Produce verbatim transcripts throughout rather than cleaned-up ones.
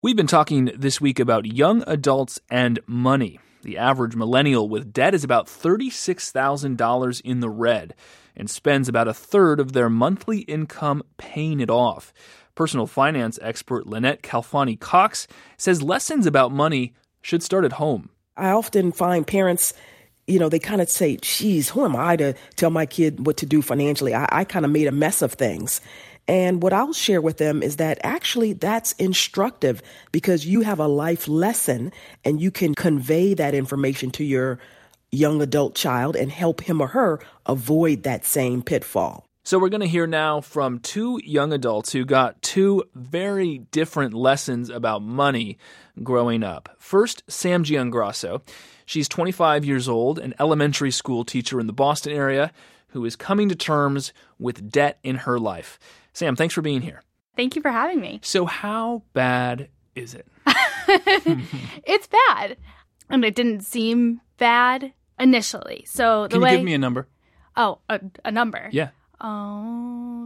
We've been talking this week about young adults and money. The average millennial with debt is about thirty-six thousand dollars in the red and spends about a third of their monthly income paying it off. Personal finance expert Lynette Calfani-Cox says lessons about money should start at home. I often find parents, you know, they kind of say, geez, who am I to tell my kid what to do financially? I, I kind of made a mess of things. And what I'll share with them is that actually that's instructive because you have a life lesson and you can convey that information to your young adult child and help him or her avoid that same pitfall. So we're going to hear now from two young adults who got two very different lessons about money growing up. First, Sam Giangrasso. She's twenty-five years old, an elementary school teacher in the Boston area who is coming to terms with debt in her life. Sam, thanks for being here. Thank you for having me. So how bad is it? It's bad. And it didn't seem bad initially. So the Can you way... give me a number? Oh, a, a number? Yeah. Oh,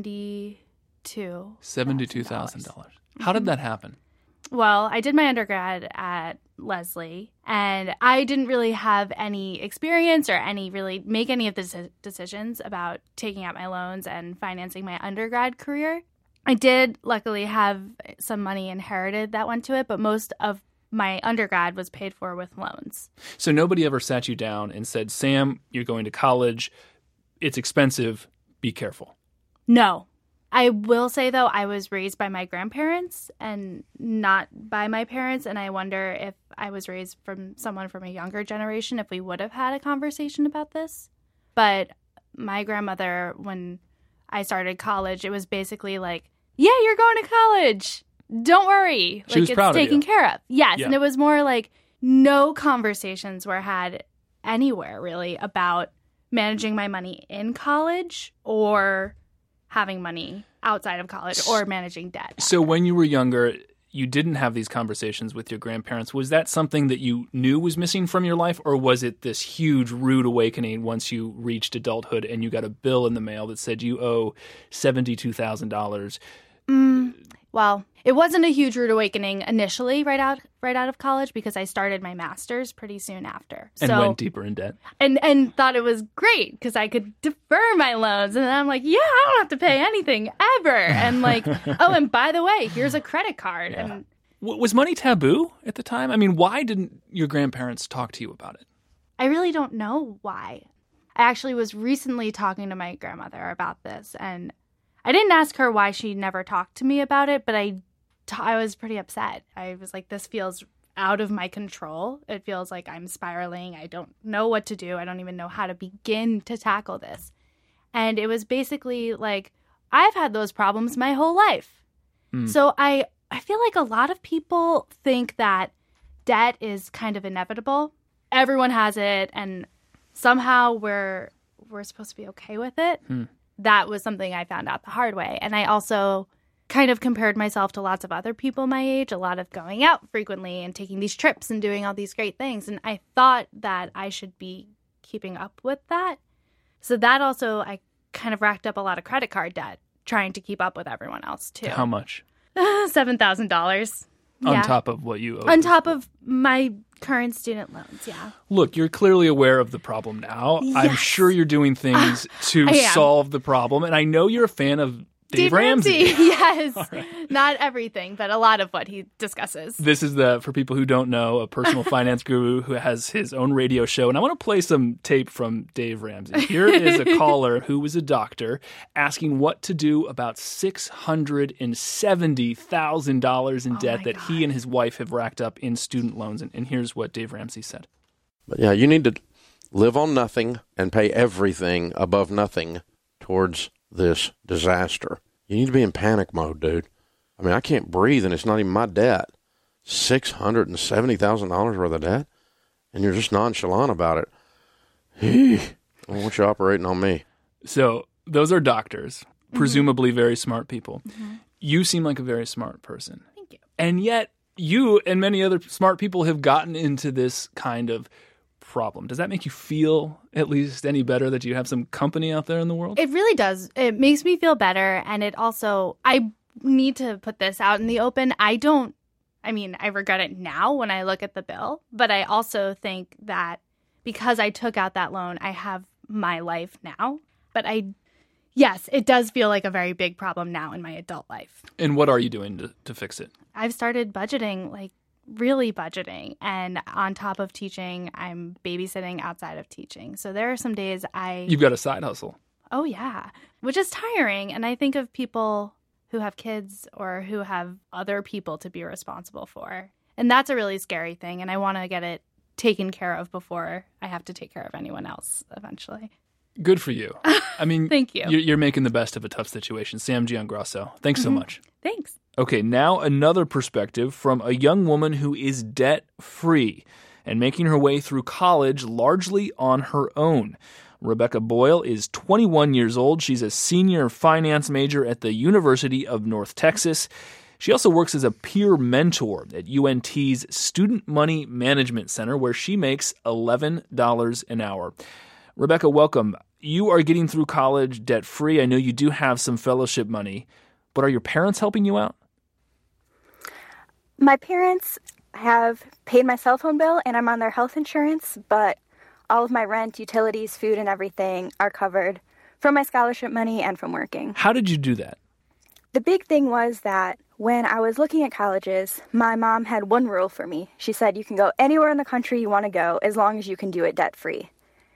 seventy-two. seventy-two thousand dollars. How did that happen? Well, I did my undergrad at Lesley, and I didn't really have any experience or any really make any of the decisions about taking out my loans and financing my undergrad career. I did luckily have some money inherited that went to it, but most of my undergrad was paid for with loans. So nobody ever sat you down and said, Sam, you're going to college. It's expensive. Be careful. No. I will say, though, I was raised by my grandparents and not by my parents, and I wonder if I was raised from someone from a younger generation, if we would have had a conversation about this. But my grandmother, when I started college, it was basically like, yeah, you're going to college. Don't worry. She like, was it's proud of taken you. care of. Yes, Yeah. and it was more like no conversations were had anywhere, really, about managing my money in college or having money outside of college or managing debt. So when you were younger, you didn't have these conversations with your grandparents. Was that something that you knew was missing from your life, or was it this huge rude awakening once you reached adulthood and you got a bill in the mail that said you owe seventy-two thousand dollars? Mm, well, it wasn't a huge rude awakening initially right out right out of college because I started my master's pretty soon after. And so, went deeper in debt. And and thought it was great because I could defer my loans. And then I'm like, yeah, I don't have to pay anything ever. And like, oh, and by the way, here's a credit card. Yeah. And W- was money taboo at the time? I mean, why didn't your grandparents talk to you about it? I really don't know why. I actually was recently talking to my grandmother about this, and I didn't ask her why she never talked to me about it, but I, t- I was pretty upset. I was like, this feels out of my control. It feels like I'm spiraling. I don't know what to do. I don't even know how to begin to tackle this. And it was basically like, I've had those problems my whole life. Mm. So I, I feel like a lot of people think that debt is kind of inevitable. Everyone has it, and somehow we're we're supposed to be okay with it. Mm. That was something I found out the hard way. And I also kind of compared myself to lots of other people my age, a lot of going out frequently and taking these trips and doing all these great things. And I thought that I should be keeping up with that. So that also, I kind of racked up a lot of credit card debt trying to keep up with everyone else, too. How much? seven thousand dollars. On Yeah. top of what you owe. On top of my current student loans, yeah. Look, you're clearly aware of the problem now. Yes. I'm sure you're doing things to I am. solve the problem. And I know you're a fan of Dave, Dave Ramsey. Ramsey. Yes. Right. Not everything, but a lot of what he discusses. This is the, for people who don't know, a personal finance guru who has his own radio show. And I want to play some tape from Dave Ramsey. Here is a caller who was a doctor asking what to do about six hundred seventy thousand dollars in Oh debt my that God. he and his wife have racked up in student loans. And, and here's what Dave Ramsey said. But yeah, you need to live on nothing and pay everything above nothing towards this disaster. You need to be in panic mode, dude. I mean, I can't breathe, and it's not even my debt. six hundred seventy thousand dollars worth of debt, and you're just nonchalant about it. I don't want you operating on me. So those are doctors, Mm-hmm. presumably very smart people. Mm-hmm. You seem like a very smart person. Thank you. And yet you and many other smart people have gotten into this kind of problem. Does that make you feel at least any better that you have some company out there in the world? It really does. It makes me feel better. And it also, I need to put this out in the open. I don't I mean, I regret it now when I look at the bill, but I also think that because I took out that loan, I have my life now. But I, yes, it does feel like a very big problem now in my adult life. And what are you doing to, to fix it? I've started budgeting, like really budgeting. And on top of teaching, I'm babysitting outside of teaching. So there are some days I... You've got a side hustle. Oh, yeah, which is tiring. And I think of people who have kids or who have other people to be responsible for. And that's a really scary thing. And I want to get it taken care of before I have to take care of anyone else eventually. Good for you. I mean, Thank you. You're, you're making the best of a tough situation. Sam Giangrasso, thanks mm-hmm. so much. Thanks. Okay, now another perspective from a young woman who is debt-free and making her way through college largely on her own. Rebecca Boyle is twenty-one years old. She's a senior finance major at the University of North Texas. She also works as a peer mentor at U N T's Student Money Management Center, where she makes eleven dollars an hour. Rebecca, welcome. You are getting through college debt-free. I know you do have some fellowship money, but are your parents helping you out? My parents have paid my cell phone bill, and I'm on their health insurance, but all of my rent, utilities, food, and everything are covered from my scholarship money and from working. How did you do that? The big thing was that when I was looking at colleges, my mom had one rule for me. She said, you can go anywhere in the country you want to go as long as you can do it debt-free.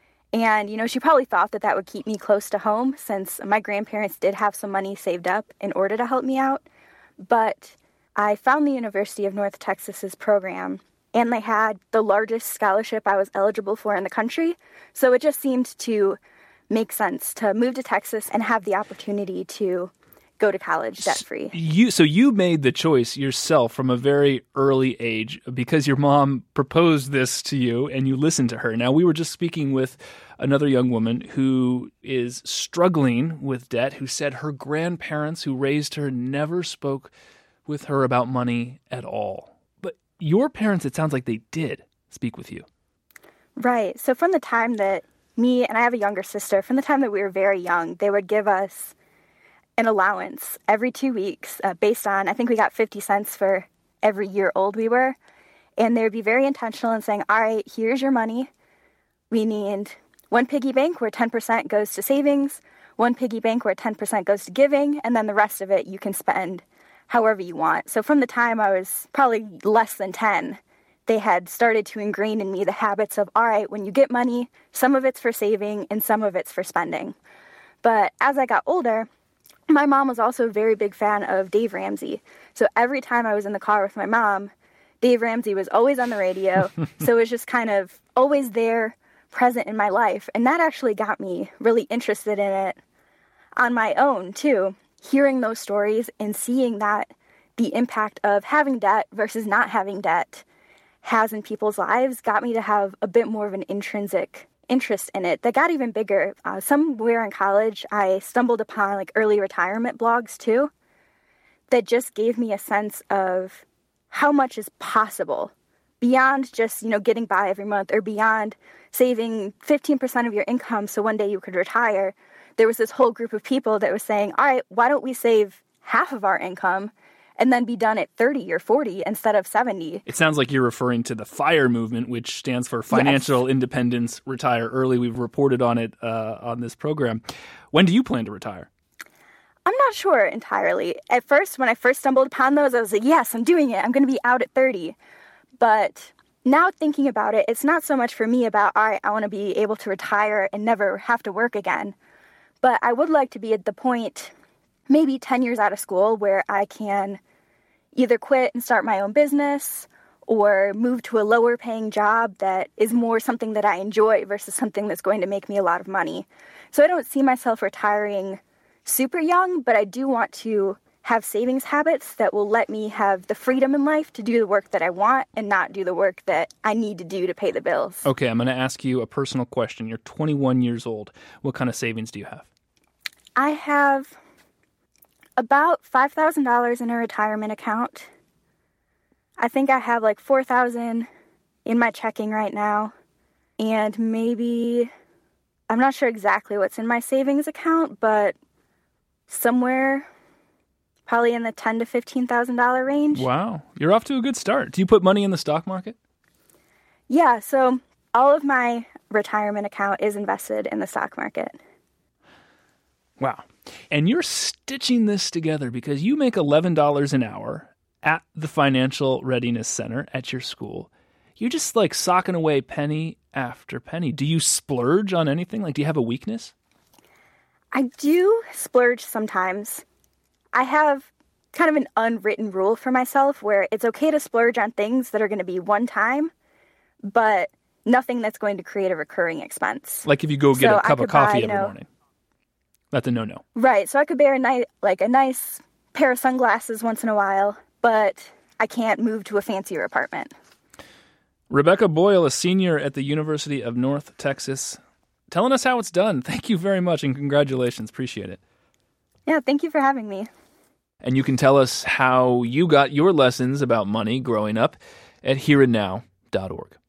And, you know, she probably thought that that would keep me close to home since my grandparents did have some money saved up in order to help me out. But I found the University of North Texas's program, and they had the largest scholarship I was eligible for in the country. So it just seemed to make sense to move to Texas and have the opportunity to go to college debt-free. You, so you made the choice yourself from a very early age because your mom proposed this to you and you listened to her. Now, we were just speaking with another young woman who is struggling with debt, who said her grandparents who raised her never spoke with her about money at all. But your parents, it sounds like they did speak with you. Right. So from the time that me, and I have a younger sister, from the time that we were very young, they would give us an allowance every two weeks uh, based on, I think we got fifty cents for every year old we were. And they would be very intentional in saying, all right, here's your money. We need one piggy bank where ten percent goes to savings, one piggy bank where ten percent goes to giving, and then the rest of it you can spend however you want. So from the time I was probably less than ten, they had started to ingrain in me the habits of, all right, when you get money, some of it's for saving and some of it's for spending. But as I got older, my mom was also a very big fan of Dave Ramsey. So every time I was in the car with my mom, Dave Ramsey was always on the radio. So it was just kind of always there, present in my life. And that actually got me really interested in it on my own, too. Hearing those stories and seeing that the impact of having debt versus not having debt has in people's lives got me to have a bit more of an intrinsic interest in it that got even bigger. Uh, somewhere in college, I stumbled upon like early retirement blogs too, that just gave me a sense of how much is possible beyond just, you know, getting by every month or beyond saving fifteen percent of your income so one day you could retire. There was this whole group of people that was saying, all right, why don't we save half of our income and then be done at thirty or forty instead of seventy. It sounds like you're referring to the FIRE movement, which stands for Financial yes. Independence, Retire Early. We've reported on it uh, on this program. When do you plan to retire? I'm not sure entirely. At first, when I first stumbled upon those, I was like, yes, I'm doing it. I'm going to be out at thirty. But now thinking about it, it's not so much for me about, all right, I want to be able to retire and never have to work again. But I would like to be at the point, maybe ten years out of school, where I can either quit and start my own business or move to a lower paying job that is more something that I enjoy versus something that's going to make me a lot of money. So I don't see myself retiring super young, but I do want to have savings habits that will let me have the freedom in life to do the work that I want and not do the work that I need to do to pay the bills. Okay, I'm going to ask you a personal question. You're twenty-one years old. What kind of savings do you have? I have about five thousand dollars in a retirement account. I think I have like four thousand dollars in my checking right now. And maybe, I'm not sure exactly what's in my savings account, but somewhere probably in the ten to fifteen thousand dollar range. Wow, you're off to a good start. Do you put money in the stock market? Yeah, so all of my retirement account is invested in the stock market. Wow. And you're stitching this together because you make eleven dollars an hour at the Financial Readiness Center at your school. You're just like socking away penny after penny. Do you splurge on anything? Like, do you have a weakness? I do splurge sometimes. I have kind of an unwritten rule for myself where it's okay to splurge on things that are going to be one time, but nothing that's going to create a recurring expense. Like if you go get so a cup of coffee buy, every know, morning. That's a no-no. Right. So I could bear a nice, like a nice pair of sunglasses once in a while, but I can't move to a fancier apartment. Rebecca Boyle, a senior at the University of North Texas, telling us how it's done. Thank you very much and congratulations. Appreciate it. Yeah, thank you for having me. And you can tell us how you got your lessons about money growing up at here and now dot org.